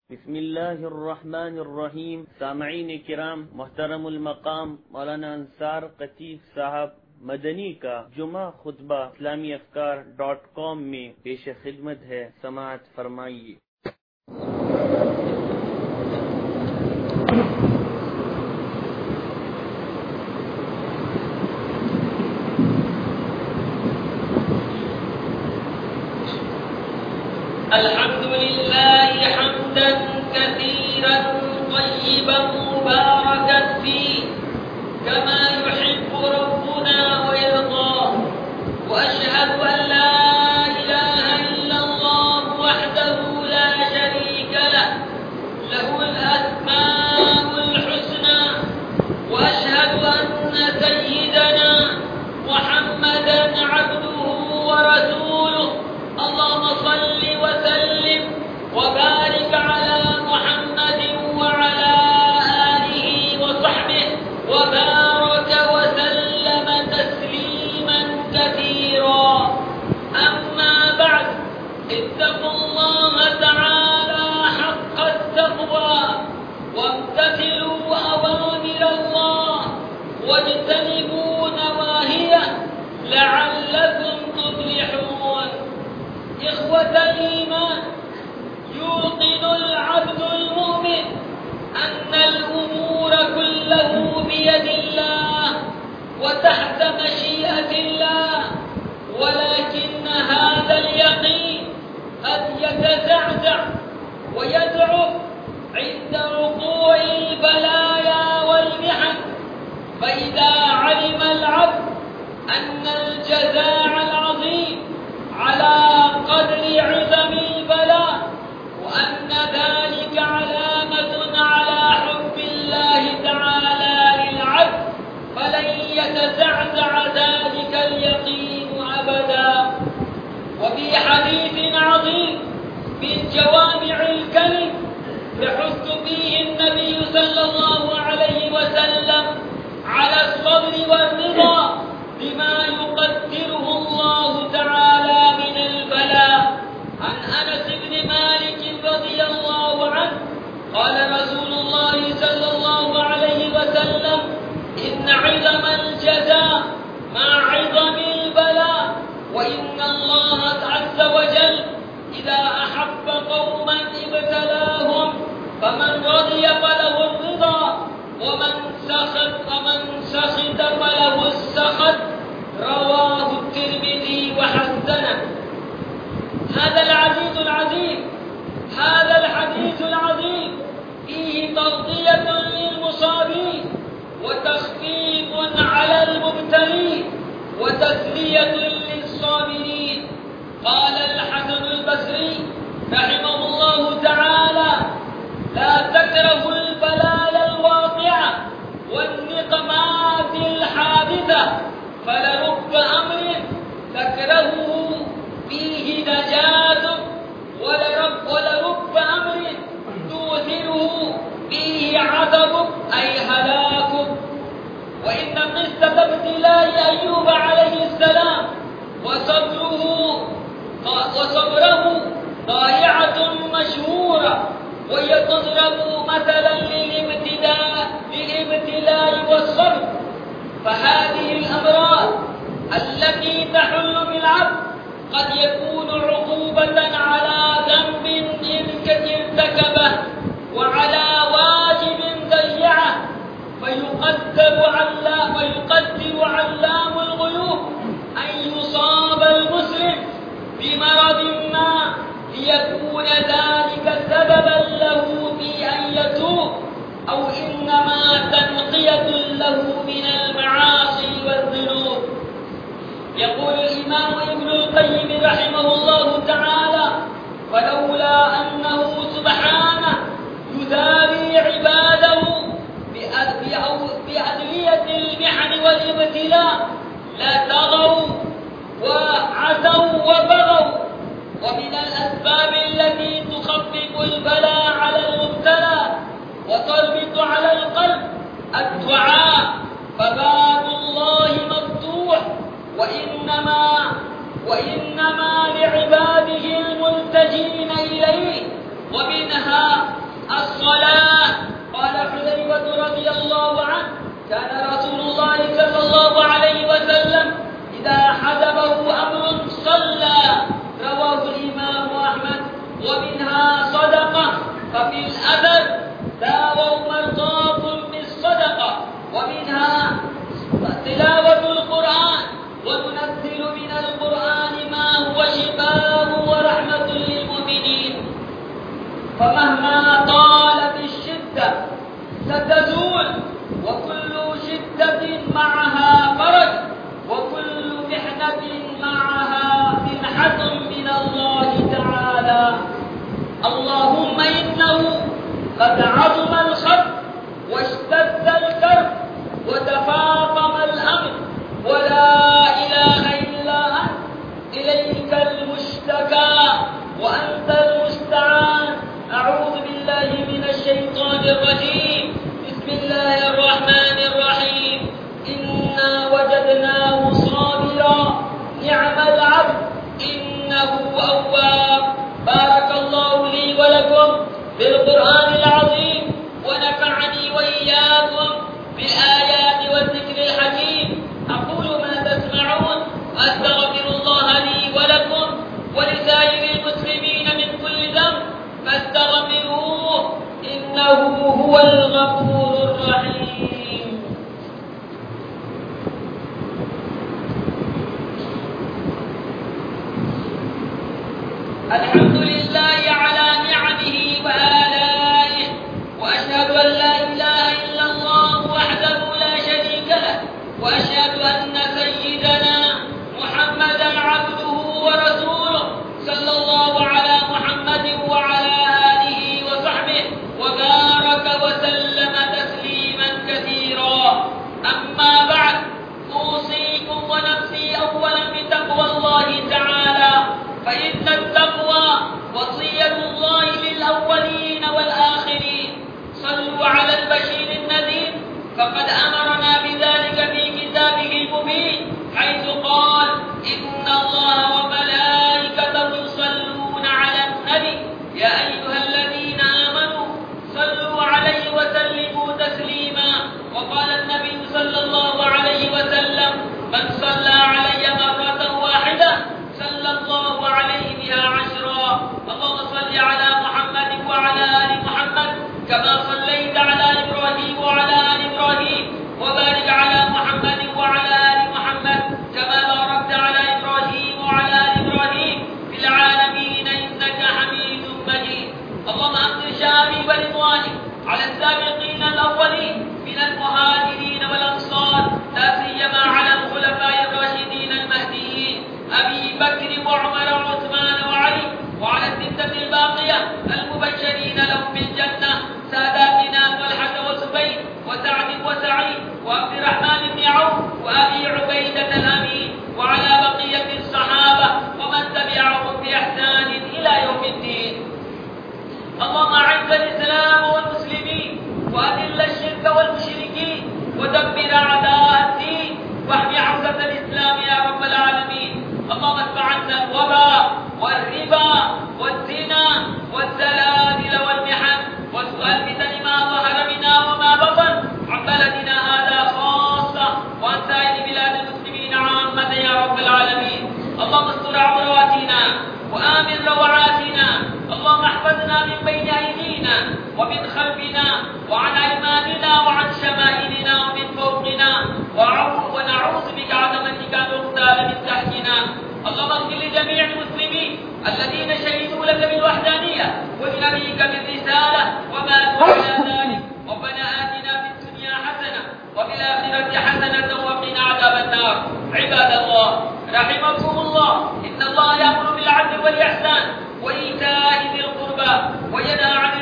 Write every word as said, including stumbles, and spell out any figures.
بسم الله الرحمن الرحیم. سامعین کرام، محترم المقام مولانا انصار قطیف صاحب مدنی کا جمعہ خطبہ اسلامی افکار ڈاٹ کام میں پیش خدمت ہے، سماعت فرمائیے۔ الحمد لله حمدا كثيرا طيبا مباركا فيه كما يحب ربنا ويرضى، وأشهد أن لا إله إلا الله وحده لا شريك له له الأسماء الحسنى، وأشهد أن سيدنا محمدا عبده ورسوله. اللهم صل وسلم وبارك على محمد وعلى آله وصحبه وبارك وسلم تسليما كثيرا. أما بعد، اتقوا الله تعالى حق التقوى وامتثلوا أوامر الله واجتنبوا نواهيه لعلكم تفلحون. إخوة الإيمان، يوقن العبد المؤمن أن الأمور كله بيد الله وتحت مشيئة الله، ولكن هذا اليقين قد يتزعزع ويضعف عند وقوع البلايا والمحن. فإذا علم العبد أن الجزاء العظيم على قدر عظم البلاء، وأن ذلك علامة على حب الله تعالى للعبد، فلن يتزعزع ذلك اليقين أبدا. وفي حديث عظيم من جوامع الكلم يحث فيه النبي صلى الله عليه وسلم على الصبر والرضا بما يقدره الله تعالى من البلاء. عن أنس بن مالك رضي الله عنه قال رسول الله صلى الله عليه وسلم: إن عظم الجزاء مع عظم البلاء، وإن الله عز وجل إذا أحب قوما ابتلاهم، فمن رضي فله الرضا، ومن سخط فمن سخط فله السخط. رواه الترمذي وحسنه. هذا العزيز العظيم هذا الحديث العظيم فيه تغطية للمصابين وتخفيف على المبتلين وتسلية للصابرين. قال الحسن البصري رحمه الله تعالى: لا تكرهوا البلايا الواقعة والنقمات الحادثة، فلرب أمر تكرهه فيه نجاة، ولرب, ولرب أمر توثره فيه عذب أي هلاك. وإن قصة ابتلاء أيوب عليه السلام وصبره وصبره ضائعة مشهورة، وهي تضرب مثلا للابتلاء للابتلاء والصبر. فهذه الأمراض التي تحل بالعبد قد يكون عقوبة على ذنب ارتكبه وعلى واجب ضيعه، فيقدر علام ويقدر علام الغيوب أن يصاب المسلم بمرض ما ليكون ذلك سببا له في أن يتوب، أو إنما تنقية له من المعاصي والذنوب. يقول الإمام ابن القيم رحمه الله تعالى: فلولا أنه سبحانه يداري عباده بأدوية المحن والابتلاء لطغوا وعتوا وبغوا. ومن الأسباب التي تخفف البلاء على المبتلى وتربط على القلب الدعاء، فباب الله مفتوح، وإنما وإنما لعباده الملتجين إليه، ومنها الصلاة. قال حذيفة رضي الله عنه: كان رسول الله صلى الله عليه وسلم إذا حزبه أمر صلى. رواه الإمام أحمد. ومنها صدقة، ففي الأثر: داووا مرضاكم بالصدقة. ومنها تلاوة القرآن، وننزل من القرآن ما هو شفاء ورحمة للمؤمنين. فمهما طالت الشدة ستزول، وكل شدة معها فرج، وكل محنة معها منحة من الله تعالى. اللهم إنه قد عظم الخط واشتد الكرب وتفاقم الأمر، ولا إله إلا أنت، إليك المشتكى وأنت المستعان. أعوذ بالله من الشيطان الرجيم. بسم الله الرحمن الرحيم. إنا وجدناه صابرا نعم العبد إنه أواب. بارك الله لي ولكم بالقرآن العظيم، ونفعني وإياكم بالآيات والذكر الحكيم. أقول ما تسمعون، وأستغفر الله لي ولكم ولسائر المسلمين من كل ذنب، فاستغفروه إنه هو الغفور الرحيم. الحمد لله على نعمه وآلائه، وأشهد أن لا إله إلا الله وحده لا شريك له، وأشهد أن سيدنا محمدا عبده ورسوله، صلى الله على محمد وعلى آله وصحبه وبارك وسلم تسليما كثيرا. أما بعد، أوصيكم ونفسي أولا بتقوى الله تعالى، فإن التقوى وصية الله للأولين والآخرين. صلوا على البشير النذير، فقد أمرنا بذلك في كتابه المبين، حيث قال: إن الله وملائكته يصلون على النبي يا أيها الذين آمنوا صلوا عليه وسلموا تسليما. وقال النبي صلى الله عليه وسلم: من صلى علي مرة واحدة صلى الله عليه بها عشرا. اللهم صل على محمد وعلى آل محمد كما صليت على إبراهيم وعلى آل إبراهيم، وبارك على محمد وعلى آل محمد كما باركت على إبراهيم وعلى آل إبراهيم في العالمين إنك حميد مجيد. اللهم أمطر شهابي ورضوانك على السابقين الأولين من المهاجرين والأنصار، لا سيما على الخلفاء الراشدين المهديين أبي بكر وعمر وعثمان وعلي، وعلى الستة الباقية المبشرين لهم بالجنة، ساداتنا طلحة وزبير وسعد وسعيد وعبد الرحمن بن عوف وأبي عبيدة الأمين، وعلى بقية الصحابة ومن تبعهم بإحسان إلى يوم الدين. اللهم أعز الإسلام والمسلمين، وأذل الشرك والمشركين، ودمر أعداء الدين، واحمي عزة الإسلام يا رب العالمين. اللهم ادفع عنا الوباء والربا والزنا والزلازل والمحن وسوء الفتن ما ظهر منها وما بطن عن بلدنا هذا خاصة، وعن سائر بلاد المسلمين عامة يا رب العالمين. اللهم استر عوراتنا وآمن روعاتنا. اللهم احفظنا من بين أيدينا ومن خلفنا وعن أيماننا وعن شمائلنا ومن فوقنا، ونعوذ بك عظمتك أن نغتال من تحتنا. اللهم اغفر لجميع المسلمين الذين شهدوا لك بالوحدانية ولنبيك بالرسالة وماتوا على ذلك. ربنا آتنا في الدنيا حسنة وفي الآخرة حسنة وقنا عذاب النار. عباد الله رحمكم الله، إن الله يأمر بالعدل والإحسان وإيتاء ذي القربى وينهى عن